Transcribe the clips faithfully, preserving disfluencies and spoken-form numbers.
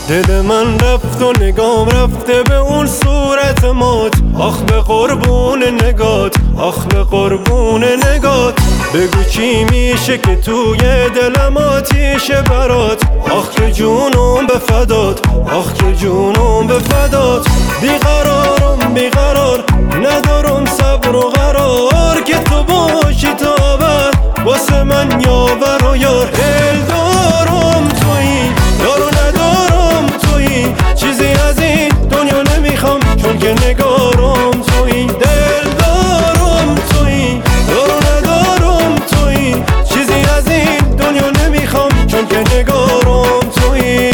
دل من رفت و نگام رفته به اون صورت مات. آخ به قربون نگات، آخ به قربون نگات. بگو چی میشه که توی دلم آتیشه برات. آخ که جونم به فدات، آخ که جونم به فدات. بیقرارم بیقرار، ندارم صبر و قرار که تو باشی تا ابد واسه من یاور و یار. دل دارم تویی، یارو ندارم تویی. چیزی از این دنیا نمیخوام چون که نگارم تویی. دل دارم تویی، یارو ندارم تویی. چیزی از این دنیا نمیخوام چون که نگارم تویی.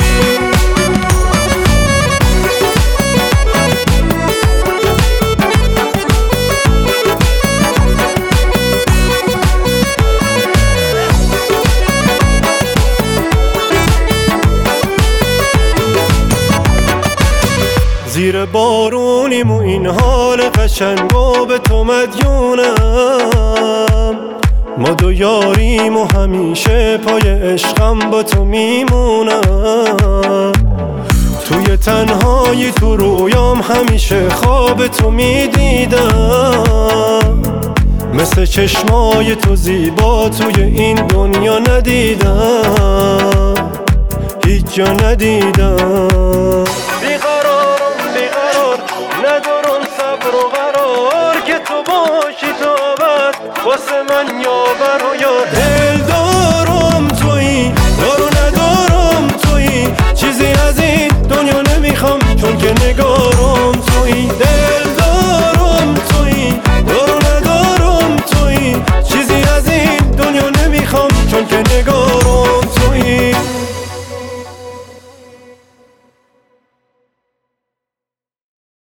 زیر بارونیم و این حال قشنگو به تو مدیونم. ما دو یاریم و همیشه پای عشقم با تو میمونم. توی تنهایی تو رویام همیشه خواب تو میدیدم. مثل چشمای تو زیبا توی این دنیا ندیدم، هیچ جا ندیدم. ندارم صبر و قرار که تو باشی تا ابد واسه من یاور و یار. دل دارم تویی، یارو ندارم تویی. چیزی از این دنیا نمیخوام چون که نگاه